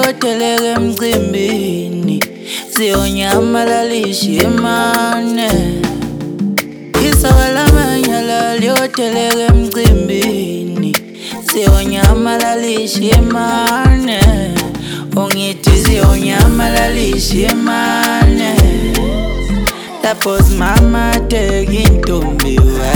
lyoteleka emcimbini, siyonyamalalisha imane. Isoka lamanyala lyoteleka emcimbini, siyonyamalalisha imane. Ungithi siyonyamalalisha imane. Tapos mama teka intombi we,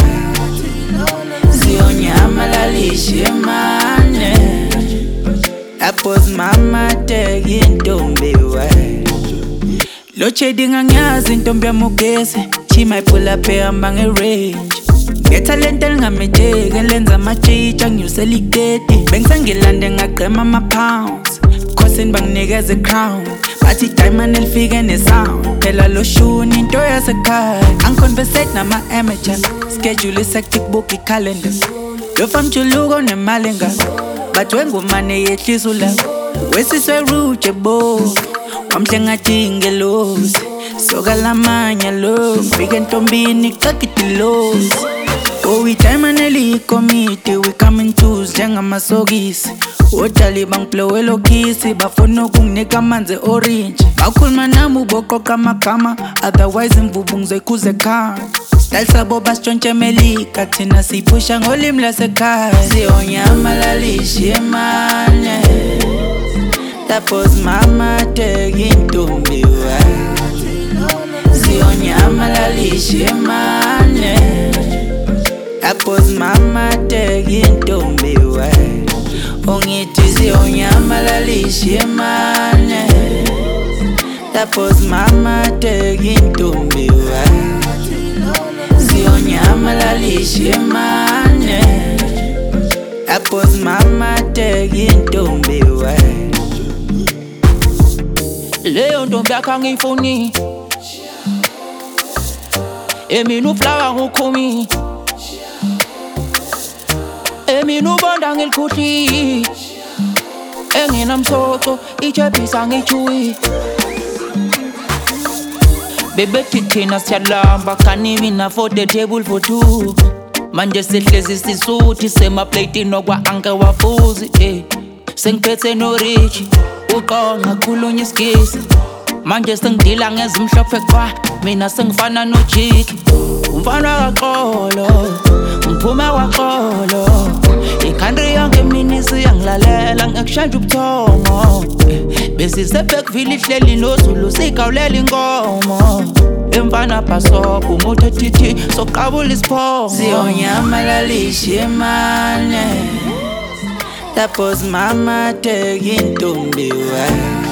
siyonyamalalisha imane. Tapos mama teka intombi we. Lo chedi ngangiyazi intombi yamugesi, she might pull up ehamba nge-range. Ngethalente lingamejeki elenza amajitsha nginyusela iketi. Bengisangilande ngagqema ama-pounds, khosini banginikeza i-crown. Bathi diamond elifike ne-sound, phela lo shuni into yasekhaya. Angiconversate nama-amateur, schedule is-hectic, book i-calendar. Lo famjuluko nemali engako, but wengumane yehlisa ulaka. Wesiswe rude bo, wamhle ngathi ngelosi. Soka lamanya lo, fika entombini kakitilosi. Oh, diamond elikomiti, we come in twos njengamasokisi. Odali bangiblowela okhisi, bafuna ukunginika amanzi orange. Bakhuluma nami uboqoqa amagama, otherwise imvubu ngizoyikhuza ekhaya. Style sabo basitshontshe emelika, thina siyiphusha ngolimi lasekhaya. Siyonyamalalisha imane. Tapos mama teka intombi we, siyonyamalalisha imane. Tapos mama teka intombi we, ungithi siyonyamalalisha imane. Tapos mama teka intombi we, siyonyamalalisha imane. Tapos mama teka intombi we. Leyo ntombi yakho angiyifuni, emina uflawa ngukhumi, emina ubonda ngelikhuhli, enginamsoco ichebhisa ngichuyi. Bebethi thina siyalamba, can't even afford the table for two. Manje sihlezi sisuthi semaplatini okwa anke wafuzi. Sengiphethe no-Richie, uqonga khulunya isigisi. Manje sengidila ngezimhlophe kwa, mina sengifana no-Jiki. Umfana kaxolo, ngiphume kwaxolo. I-country yonke mina isiyangilalela, ngekushayela ubuthongo. Besisebhekville ihleli noZulu sigawulela inkomo. Emfana bhasopo umuthe thithi soqabula isiphongo. Siyonyamalalisha imane. Tapos mama teka intombi we,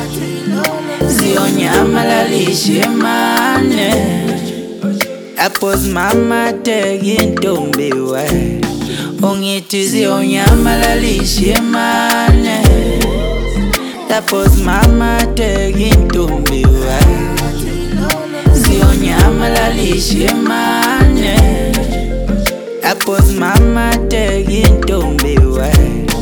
siyonyamalalisha imane. Tapos mama teka intombi we, ungithi siyonyamalalisha imane. Tapos mama teka intombi we, siyonyamalalisha imane. Tapos mama teka intombi we.